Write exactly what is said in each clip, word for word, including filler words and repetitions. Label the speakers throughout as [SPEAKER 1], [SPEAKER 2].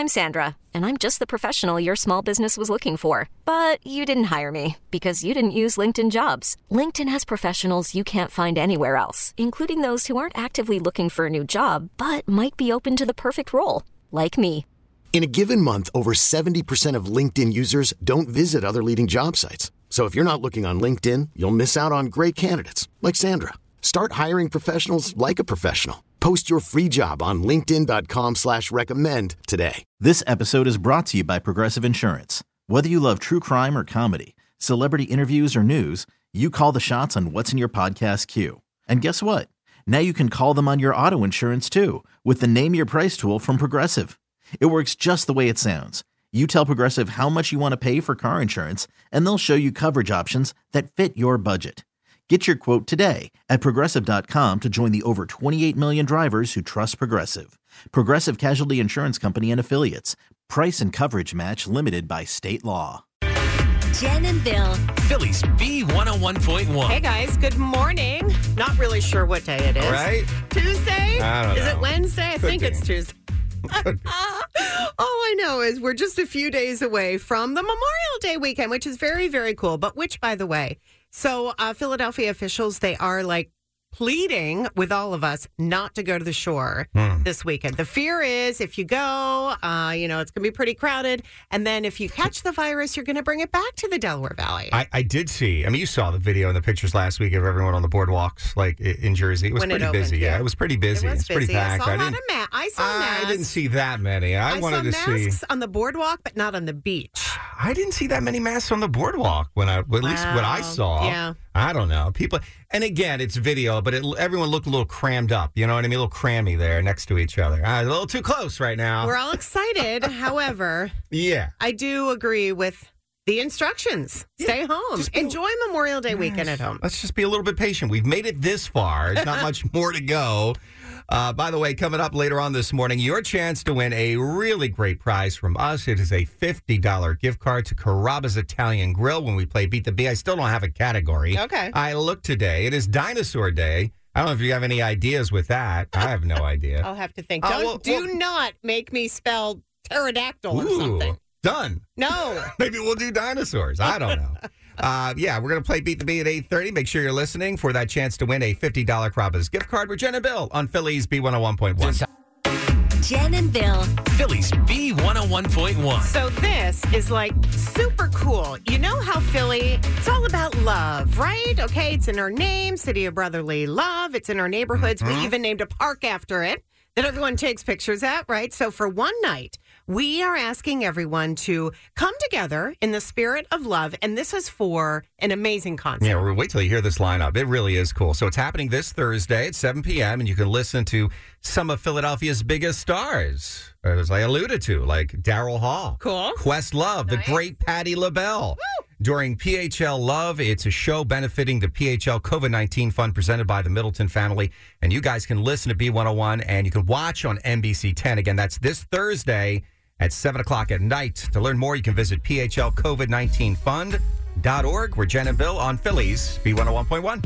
[SPEAKER 1] I'm Sandra, and I'm just the professional your small business was looking for. But you didn't hire me because you didn't use LinkedIn Jobs. LinkedIn has professionals you can't find anywhere else, including those who aren't actively looking for a new job, but might be open to the perfect role, like me.
[SPEAKER 2] In a given month, over seventy percent of LinkedIn users don't visit other leading job sites. So if you're not looking on LinkedIn, you'll miss out on great candidates like Sandra. Start hiring professionals like a professional. Post your free job on linkedin.com slash recommend today.
[SPEAKER 3] This episode is brought to you by Progressive Insurance. Whether you love true crime or comedy, celebrity interviews or news, you call the shots on what's in your podcast queue. And guess what? Now you can call them on your auto insurance too with the Name Your Price tool from Progressive. It works just the way it sounds. You tell Progressive how much you want to pay for car insurance, and they'll show you coverage options that fit your budget. Get your quote today at Progressive dot com to join the over twenty-eight million drivers who trust Progressive. Progressive Casualty Insurance Company and Affiliates. Price and coverage match limited by state law.
[SPEAKER 4] Jen and Bill.
[SPEAKER 5] Phillies B one oh one point one.
[SPEAKER 6] Hey, guys. Good morning. Not really sure what day it is.
[SPEAKER 7] Right?
[SPEAKER 6] Tuesday?
[SPEAKER 7] I don't
[SPEAKER 6] Is
[SPEAKER 7] know.
[SPEAKER 6] it Wednesday? I
[SPEAKER 7] Could
[SPEAKER 6] think
[SPEAKER 7] be.
[SPEAKER 6] it's Tuesday. All I know is we're just a few days away from the Memorial Day weekend, which is very, very cool. But which, by the way, so uh, Philadelphia officials, they are like pleading with all of us not to go to the shore
[SPEAKER 7] Hmm.
[SPEAKER 6] this weekend. The fear is if you go, uh, you know, it's going to be pretty crowded. And then if you catch the virus, you're going to bring it back to the Delaware Valley.
[SPEAKER 7] I, I did see, I mean, you saw the video and the pictures last week of everyone on the boardwalks, like i- in Jersey. It was
[SPEAKER 6] When it
[SPEAKER 7] pretty
[SPEAKER 6] opened,
[SPEAKER 7] busy. Yeah.
[SPEAKER 6] yeah.
[SPEAKER 7] it was pretty busy.
[SPEAKER 6] It was
[SPEAKER 7] It's pretty
[SPEAKER 6] busy. I
[SPEAKER 7] packed.
[SPEAKER 6] saw a lot
[SPEAKER 7] didn't,
[SPEAKER 6] of ma- I saw
[SPEAKER 7] I
[SPEAKER 6] masks.
[SPEAKER 7] didn't see that many. I,
[SPEAKER 6] I
[SPEAKER 7] wanted
[SPEAKER 6] saw
[SPEAKER 7] to
[SPEAKER 6] masks
[SPEAKER 7] see.
[SPEAKER 6] on the boardwalk, but not on the beach.
[SPEAKER 7] I didn't see that many masks on the boardwalk when I, well, at least what I
[SPEAKER 6] Wow.
[SPEAKER 7] saw.
[SPEAKER 6] Yeah.
[SPEAKER 7] I don't know. People, and again, it's video, but it, everyone looked a little crammed up. You know what I mean? A little crammy there next to each other. Uh, a little too close right now.
[SPEAKER 6] We're all excited. However,
[SPEAKER 7] yeah.
[SPEAKER 6] I do agree with the instructions. Stay home.
[SPEAKER 7] just be-
[SPEAKER 6] Enjoy Memorial Day weekend at home.
[SPEAKER 7] Let's just be a little bit patient. We've made it this far. It's not much more to go. Uh, by the way, coming up later on this morning, your chance to win a really great prize from us. It is a fifty dollars gift card to Carrabba's Italian Grill when we play Beat the Bee. I still don't have a category.
[SPEAKER 6] Okay.
[SPEAKER 7] I looked today. It is Dinosaur Day. I don't know if you have any ideas with that. I have no idea.
[SPEAKER 6] I'll have to think.
[SPEAKER 7] Oh,
[SPEAKER 6] Don't,
[SPEAKER 7] well,
[SPEAKER 6] do
[SPEAKER 7] well-
[SPEAKER 6] not make me spell pterodactyl or
[SPEAKER 7] Ooh,
[SPEAKER 6] something.
[SPEAKER 7] done.
[SPEAKER 6] No.
[SPEAKER 7] Maybe we'll do dinosaurs. I don't know. Uh, yeah, we're going to play Beat the Bee at eight thirty. Make sure you're listening for that chance to win a fifty dollars Carrabba's gift card with Jen and Bill on Phillies B one oh one point one.
[SPEAKER 4] Jen and Bill.
[SPEAKER 5] Phillies B one oh one point one.
[SPEAKER 6] So this is like super cool. You know how Philly, it's all about love, right? Okay, it's in our name, City of Brotherly Love. It's in our neighborhoods.
[SPEAKER 7] Mm-hmm.
[SPEAKER 6] We even named a park after it that everyone takes pictures at, right? So for one night, we are asking everyone to come together in the spirit of love. And this is for an amazing concert.
[SPEAKER 7] Yeah, we'll wait till you hear this lineup. It really is cool. So it's happening this Thursday at seven p.m., and you can listen to some of Philadelphia's biggest stars, as I alluded to, like Daryl Hall.
[SPEAKER 6] Cool.
[SPEAKER 7] Questlove, the
[SPEAKER 6] Nice.
[SPEAKER 7] great Patti LaBelle. During P H L Love, it's a show benefiting the P H L COVID nineteen Fund presented by the Middleton family. And you guys can listen to B one oh one, and you can watch on N B C ten. Again, that's this Thursday at seven o'clock at night. To learn more, you can visit P H L COVID nineteen fund dot org. We're Jen and Bill on Phillies B one oh one point one.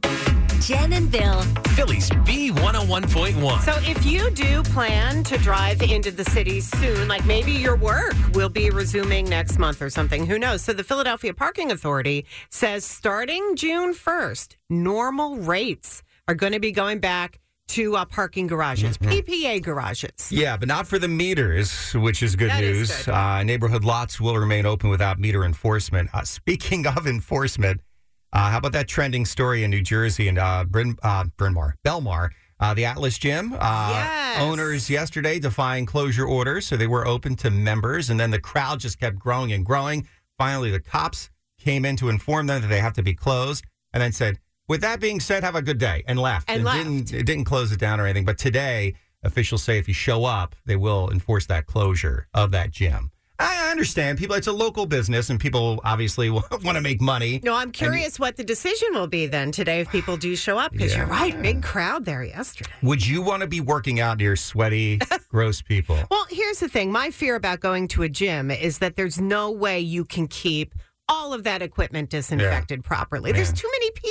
[SPEAKER 4] Jen and Bill.
[SPEAKER 5] Phillies B one oh one point one.
[SPEAKER 6] So if you do plan to drive into the city soon, like maybe your work will be resuming next month or something, who knows? So the Philadelphia Parking Authority says starting June first, normal rates are going to be going back to uh, parking garages, P P A garages.
[SPEAKER 7] Yeah, but not for the meters, which is good
[SPEAKER 6] That is
[SPEAKER 7] news.
[SPEAKER 6] good.
[SPEAKER 7] Uh, neighborhood lots will remain open without meter enforcement. Uh, speaking of enforcement, uh, how about that trending story in New Jersey and uh, Bryn, uh, Bryn Mawr, Belmar, uh, the Atlas Gym? Uh,
[SPEAKER 6] Yes.
[SPEAKER 7] Owners yesterday defying closure orders, so they were open to members, and then the crowd just kept growing and growing. Finally, the cops came in to inform them that they have to be closed, and then said, with that being said, have a good day, and left.
[SPEAKER 6] And
[SPEAKER 7] it
[SPEAKER 6] left.
[SPEAKER 7] Didn't, it didn't close it down or anything, but today, officials say if you show up, they will enforce that closure of that gym. I understand. People, it's a local business, and people obviously want to make money.
[SPEAKER 6] No, I'm curious what the decision will be then today if people do show up, because
[SPEAKER 7] Yeah.
[SPEAKER 6] you're right, big crowd there yesterday.
[SPEAKER 7] Would you want to be working out near sweaty, gross people?
[SPEAKER 6] Well, here's the thing. My fear about going to a gym is that there's no way you can keep all of that equipment disinfected properly. There's
[SPEAKER 7] Yeah.
[SPEAKER 6] too many pieces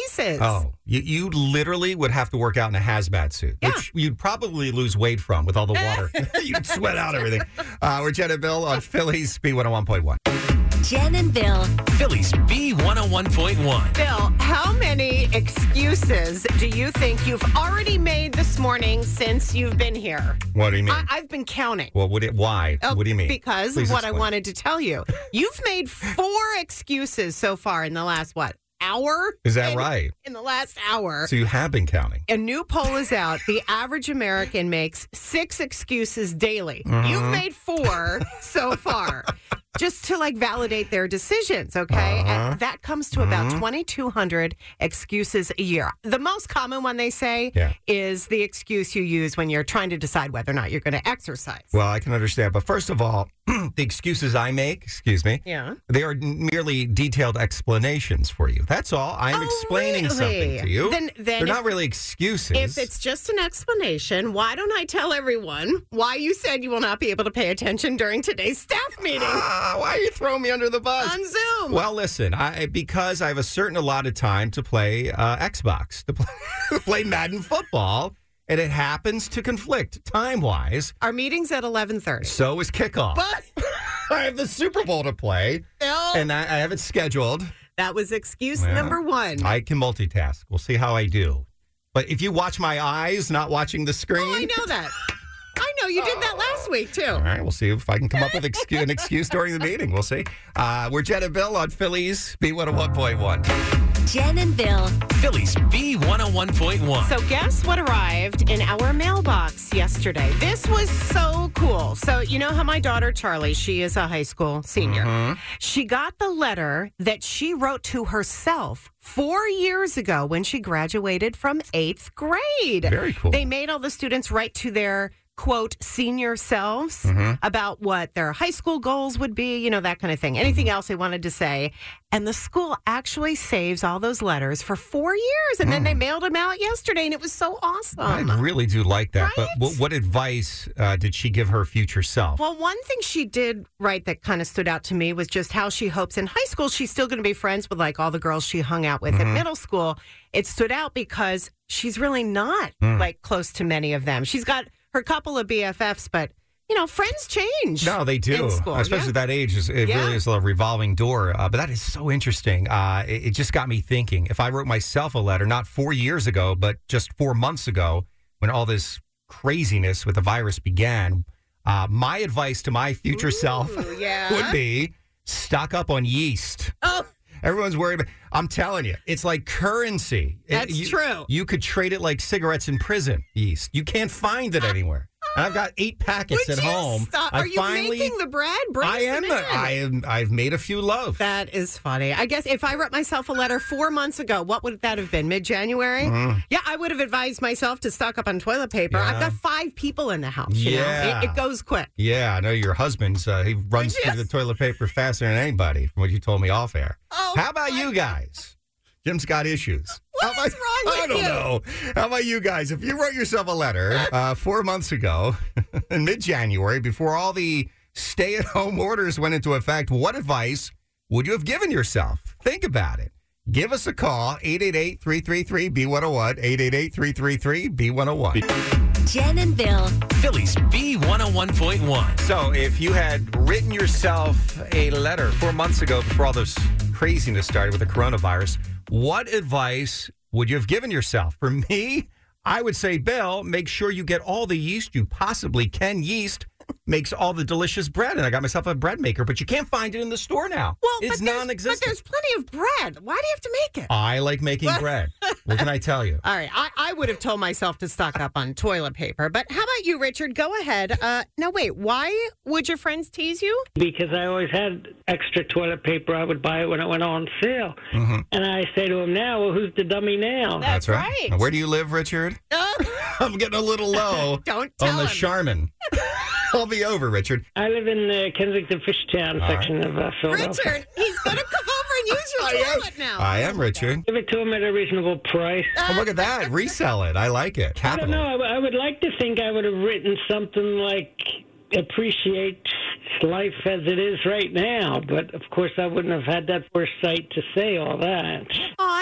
[SPEAKER 6] places.
[SPEAKER 7] Oh, you, you literally would have to work out in a hazmat suit,
[SPEAKER 6] Yeah.
[SPEAKER 7] which you'd probably lose weight from with all the water. You'd sweat out everything. Uh, we're Jen and Bill on Phillies B one oh one point one.
[SPEAKER 4] Jen and Bill.
[SPEAKER 5] Phillies B one oh one point one.
[SPEAKER 6] Bill, how many excuses do you think you've already made this morning since you've been here?
[SPEAKER 7] What do you mean?
[SPEAKER 6] I- I've been counting.
[SPEAKER 7] well, what? It, why?
[SPEAKER 6] Oh,
[SPEAKER 7] what do you mean?
[SPEAKER 6] Because
[SPEAKER 7] Please
[SPEAKER 6] of what I
[SPEAKER 7] explain.
[SPEAKER 6] wanted to tell you. You've made four excuses so far in the last, what, hour?
[SPEAKER 7] Is that
[SPEAKER 6] in,
[SPEAKER 7] right?
[SPEAKER 6] In the last hour.
[SPEAKER 7] So you have been counting.
[SPEAKER 6] A new poll is out. The average American makes six excuses daily.
[SPEAKER 7] Mm-hmm.
[SPEAKER 6] You've made four so far. Just to like validate their decisions, okay?
[SPEAKER 7] Uh-huh.
[SPEAKER 6] And that comes to about twenty-two hundred excuses a year. The most common one they say
[SPEAKER 7] Yeah.
[SPEAKER 6] is the excuse you use when you're trying to decide whether or not you're going to exercise.
[SPEAKER 7] Well, I can understand. But first of all, the excuses I make, excuse me,
[SPEAKER 6] Yeah.
[SPEAKER 7] they are merely detailed explanations for you. That's all. I'm
[SPEAKER 6] Oh,
[SPEAKER 7] explaining
[SPEAKER 6] really?
[SPEAKER 7] something to you.
[SPEAKER 6] Then- then
[SPEAKER 7] They're
[SPEAKER 6] if-
[SPEAKER 7] not really excuses.
[SPEAKER 6] If it's just an explanation, why don't I tell everyone why you said you will not be able to pay attention during today's staff meeting
[SPEAKER 7] Ah, why are you throwing me under the bus?
[SPEAKER 6] on Zoom?
[SPEAKER 7] Well, listen, I because I have a certain allotted time to play uh, Xbox, to play, to play Madden football, and it happens to conflict time-wise.
[SPEAKER 6] Our meeting's at eleven thirty.
[SPEAKER 7] So is kickoff.
[SPEAKER 6] But
[SPEAKER 7] I have the Super Bowl to play,
[SPEAKER 6] Bill,
[SPEAKER 7] and I, I have it scheduled.
[SPEAKER 6] that was excuse
[SPEAKER 7] Well,
[SPEAKER 6] number one.
[SPEAKER 7] I can multitask. We'll see how I do. But if you watch my eyes, not watching the screen.
[SPEAKER 6] Oh, I know that. I know you did that last week, too.
[SPEAKER 7] All right, we'll see if I can come up with excu- an excuse during the meeting. We'll see. Uh, we're Jen and Bill on Phillies B one oh one point one.
[SPEAKER 4] Jen and Bill.
[SPEAKER 5] Phillies B one oh one point one.
[SPEAKER 6] So guess what arrived in our mailbox yesterday? This was so cool. So you know how my daughter Charlie, she is a high school senior.
[SPEAKER 7] Mm-hmm.
[SPEAKER 6] She got the letter that she wrote to herself four years ago when she graduated from eighth grade.
[SPEAKER 7] Very cool.
[SPEAKER 6] They made all the students write to their quote senior selves
[SPEAKER 7] Mm-hmm.
[SPEAKER 6] about what their high school goals would be, you know, that kind of thing. Anything else they wanted to say. And the school actually saves all those letters for four years. And then they mailed them out yesterday, and it was so awesome.
[SPEAKER 7] I really do like that. But
[SPEAKER 6] Right?
[SPEAKER 7] what, what advice uh, did she give her future self?
[SPEAKER 6] Well, one thing she did write that kind of stood out to me was just how she hopes in high school she's still going to be friends with like all the girls she hung out with
[SPEAKER 7] Mm-hmm.
[SPEAKER 6] in middle school. It stood out because she's really not
[SPEAKER 7] Mm.
[SPEAKER 6] like close to many of them. She's got her couple of B F Fs, but you know, friends change.
[SPEAKER 7] No, they do.
[SPEAKER 6] in school,
[SPEAKER 7] Especially
[SPEAKER 6] yeah.
[SPEAKER 7] at that age. It
[SPEAKER 6] Yeah.
[SPEAKER 7] really is a revolving door. Uh, but that is so interesting. Uh, it, it just got me thinking. If I wrote myself a letter, not four years ago, but just four months ago, when all this craziness with the virus began, uh, my advice to my future self
[SPEAKER 6] Ooh, yeah.
[SPEAKER 7] would be stock up on yeast.
[SPEAKER 6] Oh,
[SPEAKER 7] Everyone's worried about. I'm telling you, it's like currency. It-
[SPEAKER 6] That's
[SPEAKER 7] you-
[SPEAKER 6] true.
[SPEAKER 7] You could trade it like cigarettes in prison. Yeast. You can't find it anywhere. And I've got eight packets
[SPEAKER 6] would
[SPEAKER 7] at
[SPEAKER 6] you
[SPEAKER 7] home.
[SPEAKER 6] stop?
[SPEAKER 7] I
[SPEAKER 6] Are you
[SPEAKER 7] finally,
[SPEAKER 6] making the bread? Bring
[SPEAKER 7] I am.
[SPEAKER 6] some in.
[SPEAKER 7] I am. I've made a few loaves.
[SPEAKER 6] That is funny. I guess if I wrote myself a letter four months ago, what would that have been? Mid-January? Yeah, I would have advised myself to stock up on toilet paper.
[SPEAKER 7] Mm-hmm. Yeah.
[SPEAKER 6] I've got five people in the house. You
[SPEAKER 7] Yeah.
[SPEAKER 6] know? it, it goes quick.
[SPEAKER 7] Yeah, I know your husband's. Uh, he runs
[SPEAKER 6] Yes.
[SPEAKER 7] through the toilet paper faster than anybody, from what you told me off air.
[SPEAKER 6] Oh,
[SPEAKER 7] How about you guys? Jim's got issues.
[SPEAKER 6] What
[SPEAKER 7] How
[SPEAKER 6] is
[SPEAKER 7] about-
[SPEAKER 6] wrong
[SPEAKER 7] I
[SPEAKER 6] with
[SPEAKER 7] don't
[SPEAKER 6] you?
[SPEAKER 7] know. How about you guys? If you wrote yourself a letter uh, four months ago in mid-January, before all the stay-at-home orders went into effect, what advice would you have given yourself? Think about it. Give us a call, eight eight eight, three three three, B one oh one, eight eight eight, three three three, B one oh one.
[SPEAKER 4] Jen and Bill.
[SPEAKER 5] Phillies B one oh one point one.
[SPEAKER 7] So if you had written yourself a letter four months ago before all this craziness started with the coronavirus, what advice would you have given yourself? For me, I would say, Bill, make sure you get all the yeast you possibly can. Yeast makes all the delicious bread. And I got myself a bread maker, but you can't find it in the store now.
[SPEAKER 6] Well,
[SPEAKER 7] it's
[SPEAKER 6] but there's,
[SPEAKER 7] non-existent.
[SPEAKER 6] but there's plenty of bread. Why do you have to make it?
[SPEAKER 7] I like making bread. What can I tell you?
[SPEAKER 6] All right, I, I would have told myself to stock up on toilet paper. But how about you, Richard? Go ahead. Uh, no, wait. Why would your friends tease you?
[SPEAKER 8] Because I always had extra toilet paper. I would buy it when it went on sale.
[SPEAKER 7] Mm-hmm.
[SPEAKER 8] And I say to them now, well, who's the dummy now?
[SPEAKER 6] That's right.
[SPEAKER 7] Now, where do you live, Richard? I'm getting a little low
[SPEAKER 6] Don't tell
[SPEAKER 7] on the
[SPEAKER 6] him.
[SPEAKER 7] Charmin. I'll be over, Richard.
[SPEAKER 8] I live in the Kensington Fishtown
[SPEAKER 7] All
[SPEAKER 8] section of uh, Philadelphia.
[SPEAKER 6] Richard, he's going to come over and use your
[SPEAKER 7] I am.
[SPEAKER 6] toilet now.
[SPEAKER 7] I am, Richard.
[SPEAKER 8] Give it to them at a reasonable price.
[SPEAKER 7] Oh, look at that. Resell it. I like it.
[SPEAKER 8] I don't
[SPEAKER 7] Capital.
[SPEAKER 8] know. I, w- I would like to think I would have written something like appreciate life as it is right now. But, of course, I wouldn't have had that foresight to say all that.
[SPEAKER 6] Oh, I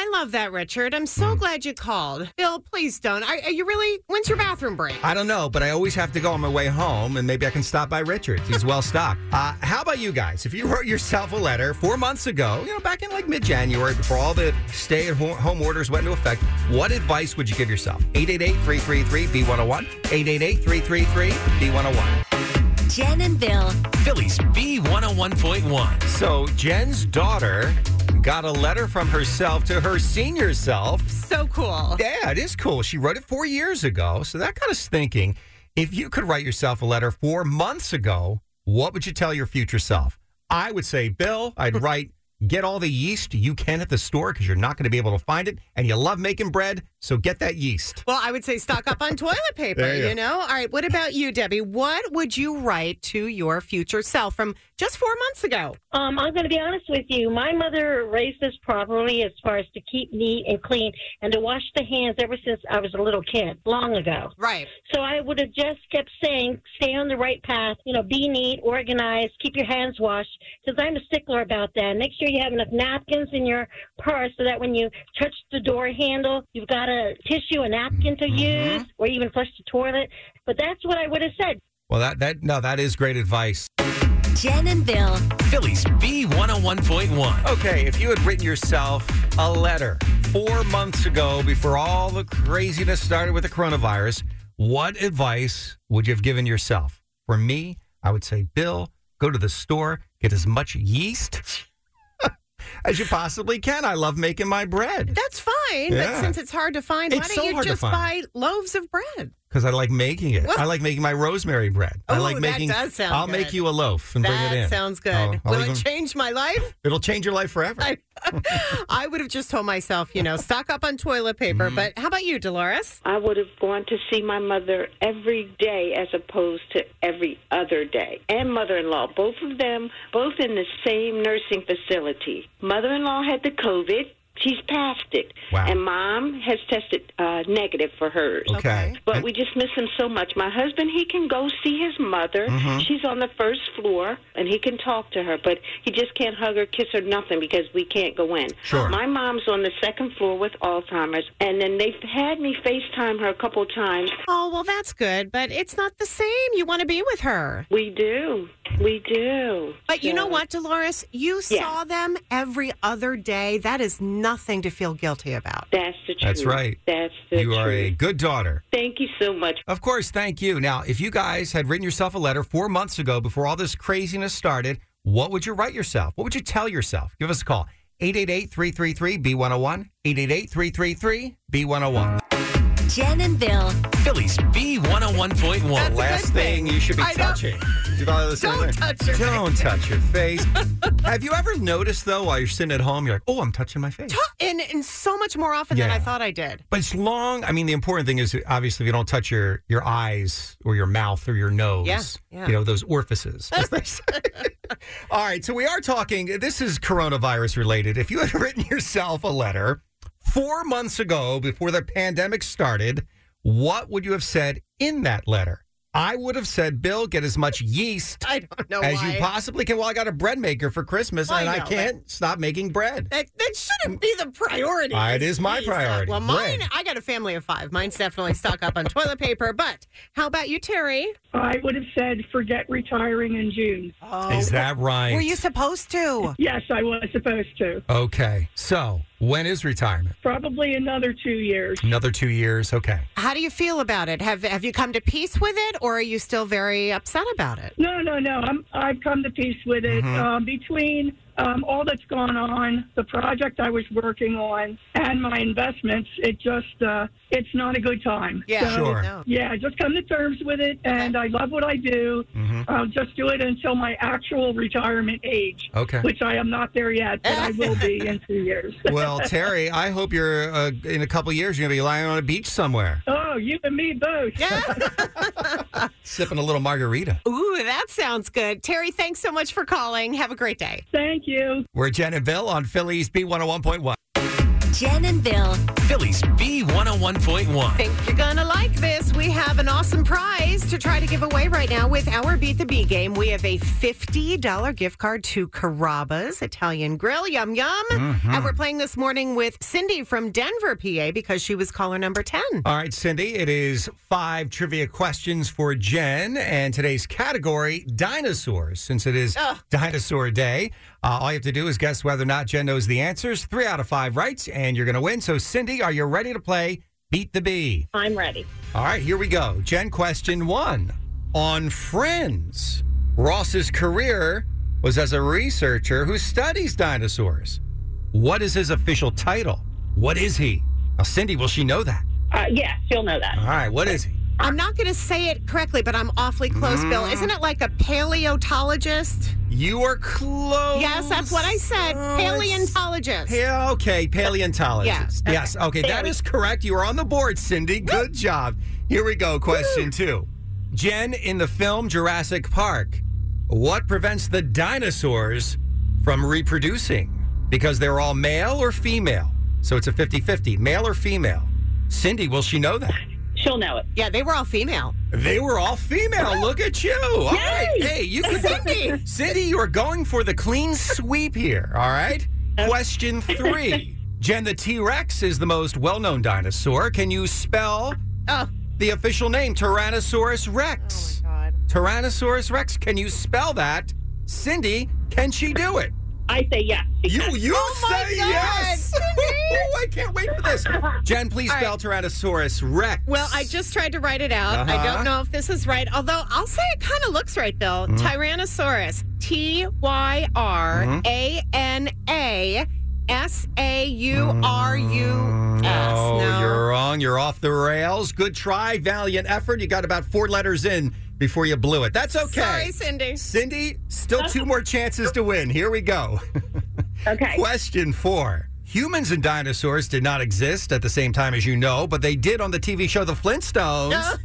[SPEAKER 6] I love that, Richard. I'm so
[SPEAKER 7] Mm.
[SPEAKER 6] glad you called. Bill, please don't. Are, are you really? When's your bathroom break?
[SPEAKER 7] I don't know, but I always have to go on my way home, and maybe I can stop by Richard's. He's well stocked. Uh, how about you guys? If you wrote yourself a letter four months ago, you know, back in like mid-January, before all the stay-at-home orders went into effect, what advice would you give yourself? eight eight eight, three three three, B one oh one. eight eight eight, three three three, B one oh one.
[SPEAKER 4] Jen and Bill.
[SPEAKER 5] Phillies B one oh one point one.
[SPEAKER 7] So Jen's daughter got a letter from herself to her senior self.
[SPEAKER 6] So cool.
[SPEAKER 7] Yeah, it is cool. She wrote it four years ago. So that got us thinking, if you could write yourself a letter four months ago, what would you tell your future self? I would say, Bill, I'd write, get all the yeast you can at the store because you're not going to be able to find it. And you love making bread, so get that yeast.
[SPEAKER 6] Well, I would say stock up on toilet paper,
[SPEAKER 7] There you
[SPEAKER 6] you
[SPEAKER 7] go.
[SPEAKER 6] know? All right, what about you, Debbie? What would you write to your future self from just four months ago?
[SPEAKER 9] Um, I'm going to be honest with you. My mother raised us properly as far as to keep neat and clean and to wash the hands ever since I was a little kid, long ago.
[SPEAKER 6] Right.
[SPEAKER 9] So I would have just kept saying, stay on the right path, you know, be neat, organized, keep your hands washed, because I'm a stickler about that. Make sure you have enough napkins in your purse so that when you touch the door handle, you've got a tissue, a napkin to use, or even flush the toilet. But that's what I would have said.
[SPEAKER 7] Well, that, that no, that is great advice.
[SPEAKER 4] Jen and Bill.
[SPEAKER 5] Phillies B one oh one point one.
[SPEAKER 7] Okay, if you had written yourself a letter four months ago before all the craziness started with the coronavirus, what advice would you have given yourself? For me, I would say, Bill, go to the store, get as much yeast as you possibly can. I love making my bread
[SPEAKER 6] That's fine,
[SPEAKER 7] Yeah.
[SPEAKER 6] but since it's hard to find, why
[SPEAKER 7] It's
[SPEAKER 6] don't
[SPEAKER 7] so
[SPEAKER 6] you
[SPEAKER 7] hard to
[SPEAKER 6] just
[SPEAKER 7] find.
[SPEAKER 6] buy loaves of bread?
[SPEAKER 7] because I like making it.
[SPEAKER 6] Well-
[SPEAKER 7] I like making my rosemary bread. I
[SPEAKER 6] Oh,
[SPEAKER 7] like
[SPEAKER 6] that
[SPEAKER 7] making.
[SPEAKER 6] does sound
[SPEAKER 7] I'll
[SPEAKER 6] good.
[SPEAKER 7] make you a loaf and bring it
[SPEAKER 6] That
[SPEAKER 7] in.
[SPEAKER 6] sounds good.
[SPEAKER 7] I'll- I'll
[SPEAKER 6] Will
[SPEAKER 7] even-
[SPEAKER 6] it change my life?
[SPEAKER 7] It'll change your life forever.
[SPEAKER 6] I, I would have just told myself, you know, stock up on toilet paper.
[SPEAKER 7] Mm-hmm.
[SPEAKER 6] But how about you, Dolores?
[SPEAKER 10] I would have gone to see my mother every day as opposed to every other day. And mother-in-law, both of them, both in the same nursing facility. Mother-in-law had the COVID. She's passed it.
[SPEAKER 7] Wow.
[SPEAKER 10] And mom has tested uh, negative for hers.
[SPEAKER 7] Okay.
[SPEAKER 10] But
[SPEAKER 7] And-
[SPEAKER 10] we just miss him so much. My husband, he can go see his mother.
[SPEAKER 7] Mm-hmm.
[SPEAKER 10] She's on the first floor, and he can talk to her. But he just can't hug her, kiss her, nothing, because we can't go in.
[SPEAKER 7] Sure.
[SPEAKER 10] My mom's on the second floor with Alzheimer's, and then they've had me FaceTime her a couple times.
[SPEAKER 6] Oh, well, that's good, but it's not the same. You want to be with her.
[SPEAKER 10] We do. We do.
[SPEAKER 6] But you know
[SPEAKER 10] So-
[SPEAKER 6] what, Dolores? You
[SPEAKER 10] Yeah.
[SPEAKER 6] saw them every other day. That is nothing to feel guilty about.
[SPEAKER 10] That's the truth.
[SPEAKER 7] That's right.
[SPEAKER 10] That's the
[SPEAKER 7] You
[SPEAKER 10] truth.
[SPEAKER 7] are a good daughter.
[SPEAKER 10] Thank you so much.
[SPEAKER 7] Of course, thank you. Now, if you guys had written yourself a letter four months ago before all this craziness started, what would you write yourself? What would you tell yourself? Give us a call. eight eight eight, three three three, B one oh one. eight eight eight, three three three, B one oh one.
[SPEAKER 4] Jen and Bill.
[SPEAKER 5] Phillies B one oh one point one.
[SPEAKER 6] That's a
[SPEAKER 7] Last
[SPEAKER 6] good thing.
[SPEAKER 7] thing you should be
[SPEAKER 6] I know.
[SPEAKER 7] touching. You thought of the same
[SPEAKER 6] Don't
[SPEAKER 7] thing?
[SPEAKER 6] touch your
[SPEAKER 7] Don't touch your face. Have you ever noticed, though, while you're sitting at home, you're like, oh, I'm touching my face?
[SPEAKER 6] And, and so much more often than
[SPEAKER 7] Yeah.
[SPEAKER 6] I thought I did.
[SPEAKER 7] But it's long. I mean, the important thing is, obviously, if you don't touch your, your eyes or your mouth or your nose,
[SPEAKER 6] Yeah, yeah.
[SPEAKER 7] you know, those orifices. as they say. All right. So we are talking, this is coronavirus related. If you had written yourself a letter four months ago before the pandemic started, what would you have said in that letter? I would have said, Bill, get as much yeast
[SPEAKER 6] I don't know
[SPEAKER 7] as
[SPEAKER 6] why.
[SPEAKER 7] you possibly can. Well, I got a bread maker for Christmas,
[SPEAKER 6] I
[SPEAKER 7] and I
[SPEAKER 6] know,
[SPEAKER 7] can't stop making bread.
[SPEAKER 6] That, that shouldn't be the priority.
[SPEAKER 7] Uh, it is my
[SPEAKER 6] Jeez.
[SPEAKER 7] priority.
[SPEAKER 6] Well, mine,
[SPEAKER 7] Bread.
[SPEAKER 6] I got a family of five. Mine's definitely stock up on toilet paper. But how about you, Terry?
[SPEAKER 8] I would have said forget retiring in June.
[SPEAKER 6] Oh,
[SPEAKER 7] Is that right?
[SPEAKER 6] were you supposed to?
[SPEAKER 8] Yes, I was supposed to.
[SPEAKER 7] Okay. So, when is retirement?
[SPEAKER 8] Probably another two years.
[SPEAKER 7] Another two years. Okay.
[SPEAKER 6] How do you feel about it? Have Have you come to peace with it, or are you still very upset about it?
[SPEAKER 8] No, no, no. I'm, I've come to peace with it.
[SPEAKER 7] Mm-hmm.
[SPEAKER 8] Um, between um, all that's gone on, the project I was working on, and my investments, it just, uh, it's not a good time.
[SPEAKER 6] Yeah,
[SPEAKER 8] So,
[SPEAKER 7] Sure.
[SPEAKER 6] no.
[SPEAKER 8] Yeah, just come to terms with it, and I love what I do.
[SPEAKER 7] Mm-hmm.
[SPEAKER 8] I'll just do it until my actual retirement age,
[SPEAKER 7] Okay.
[SPEAKER 8] which I am not there yet, but I will be in two years.
[SPEAKER 7] Well, Terry, I hope you're uh, in a couple years you're going to be lying on a beach somewhere,
[SPEAKER 8] Oh, you and me both.
[SPEAKER 7] sipping a little margarita.
[SPEAKER 6] Ooh, that sounds good. Terry, thanks so much for calling. Have a great day.
[SPEAKER 8] Thank you.
[SPEAKER 7] We're Jen and Bill on Phillies B one oh one point one.
[SPEAKER 4] Jen and Bill.
[SPEAKER 5] Phillies B one oh one point one.
[SPEAKER 6] Think you're gonna like this. We have an awesome prize to try to give away right now with our Beat the Bee game. We have a fifty dollars gift card to Carrabba's Italian Grill. Yum, yum.
[SPEAKER 7] Mm-hmm.
[SPEAKER 6] And we're playing this morning with Cindy from Denver, P A, because she was caller number ten.
[SPEAKER 7] All right, Cindy, it is five trivia questions for Jen, and today's category, dinosaurs. Since it is
[SPEAKER 6] Ugh.
[SPEAKER 7] Dinosaur Day, uh, all you have to do is guess whether or not Jen knows the answers. Three out of five rights, and you're going to win. So, Cindy, are you ready to play Beat the Bee?
[SPEAKER 9] I'm ready.
[SPEAKER 7] All right, here we go. Jen, question one. On Friends, Ross's career was as a researcher who studies dinosaurs. What is his official title? What is he? Now, Cindy, will she know that?
[SPEAKER 9] Uh, yeah, she'll know that.
[SPEAKER 7] All right, what is he?
[SPEAKER 6] I'm not going to say it correctly, but I'm awfully close,
[SPEAKER 7] Mm.
[SPEAKER 6] Bill. Isn't it like a paleontologist?
[SPEAKER 7] You are close.
[SPEAKER 6] Yes, that's what I said.
[SPEAKER 7] Oh,
[SPEAKER 6] Paleontologist.
[SPEAKER 7] Yeah, okay, paleontologist.
[SPEAKER 6] Yeah, okay.
[SPEAKER 7] Yes, okay, that
[SPEAKER 6] Paleo-
[SPEAKER 7] is correct. You are on the board, Cindy. Good job. Here we go. Question two. Jen, in the film Jurassic Park, what prevents the dinosaurs from reproducing? Because they're all male or female. So it's a fifty-fifty, male or female. Cindy, will she know that?
[SPEAKER 9] She'll know it.
[SPEAKER 6] Yeah, they were all female.
[SPEAKER 7] They were all female. Look at you. All right. Hey, you can
[SPEAKER 6] Cindy.
[SPEAKER 7] Cindy, you are going for the clean sweep here. All right. Question three. Jen, the T-Rex is the most well-known dinosaur. Can you spell
[SPEAKER 6] Oh,
[SPEAKER 7] the official name? Tyrannosaurus Rex.
[SPEAKER 6] oh my God.
[SPEAKER 7] Tyrannosaurus Rex. Can you spell that? Cindy, can she do it?
[SPEAKER 9] I say yes. she
[SPEAKER 7] You
[SPEAKER 9] can.
[SPEAKER 7] you
[SPEAKER 6] Oh my
[SPEAKER 7] say
[SPEAKER 6] God,
[SPEAKER 7] yes. I can't wait for this. Jen, please
[SPEAKER 6] All
[SPEAKER 7] spell
[SPEAKER 6] right.
[SPEAKER 7] Tyrannosaurus Rex.
[SPEAKER 6] Well, I just tried to write it out. I
[SPEAKER 7] Uh-huh.
[SPEAKER 6] don't know if this is right, although I'll say it kind of looks right, Bill.
[SPEAKER 7] Mm-hmm.
[SPEAKER 6] Tyrannosaurus. T Y R A N A S A U R U S.
[SPEAKER 7] No,
[SPEAKER 6] No.
[SPEAKER 7] you're wrong. You're off the rails. Good try. Valiant effort. You got about four letters in before you blew it. That's okay.
[SPEAKER 6] Sorry, Cindy.
[SPEAKER 7] Cindy, still two more chances to win. Here we go.
[SPEAKER 9] Okay.
[SPEAKER 7] Question four. Humans and dinosaurs did not exist at the same time, as you know, but they did on the T V show The Flintstones.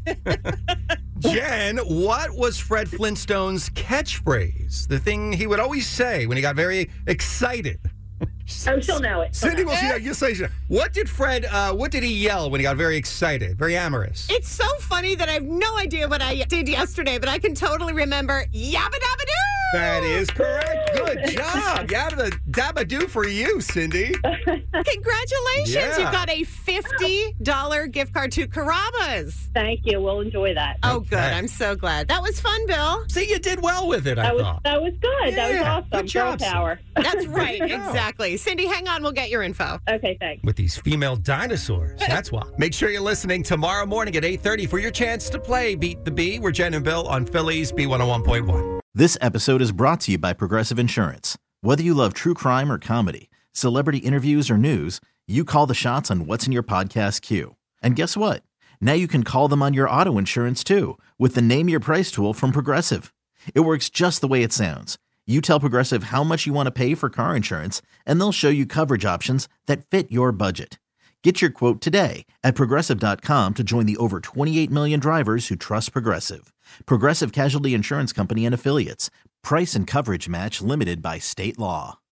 [SPEAKER 7] Jen, what was Fred Flintstone's catchphrase? The thing he would always say when he got very excited.
[SPEAKER 9] Oh, she'll know it. She'll
[SPEAKER 7] Cindy,
[SPEAKER 9] know
[SPEAKER 7] will she know? You say, what did Fred, uh, what did he yell when he got very excited, very amorous?
[SPEAKER 6] It's so funny that I have no idea what I did yesterday, but I can totally remember Yabba Dabba Doo!
[SPEAKER 7] That is correct. Good job. Yabba dabba do for you, Cindy.
[SPEAKER 6] Congratulations.
[SPEAKER 7] Yeah.
[SPEAKER 6] You've got a fifty dollars gift card to Carrabba's.
[SPEAKER 9] Thank you. We'll enjoy that.
[SPEAKER 6] Oh, good.
[SPEAKER 7] Okay.
[SPEAKER 6] I'm so glad. That was fun, Bill.
[SPEAKER 7] See, you did well with it, I
[SPEAKER 9] That was
[SPEAKER 7] thought.
[SPEAKER 9] that was good. That was
[SPEAKER 7] Yeah,
[SPEAKER 9] awesome.
[SPEAKER 7] good job,
[SPEAKER 9] Girl power.
[SPEAKER 6] That's right.
[SPEAKER 7] There you go.
[SPEAKER 6] Exactly. Cindy, hang on. We'll get your info.
[SPEAKER 9] Okay, thanks.
[SPEAKER 7] With these female dinosaurs. That's why. Make sure you're listening tomorrow morning at eight thirty for your chance to play Beat the Bee. We're Jen and Bill on Phillies B one oh one point one.
[SPEAKER 3] This episode is brought to you by Progressive Insurance. Whether you love true crime or comedy, celebrity interviews or news, you call the shots on what's in your podcast queue. And guess what? Now you can call them on your auto insurance too with the Name Your Price tool from Progressive. It works just the way it sounds. You tell Progressive how much you want to pay for car insurance, and they'll show you coverage options that fit your budget. Get your quote today at Progressive dot com to join the over twenty-eight million drivers who trust Progressive. Progressive Casualty Insurance Company and Affiliates. Price and coverage match limited by state law.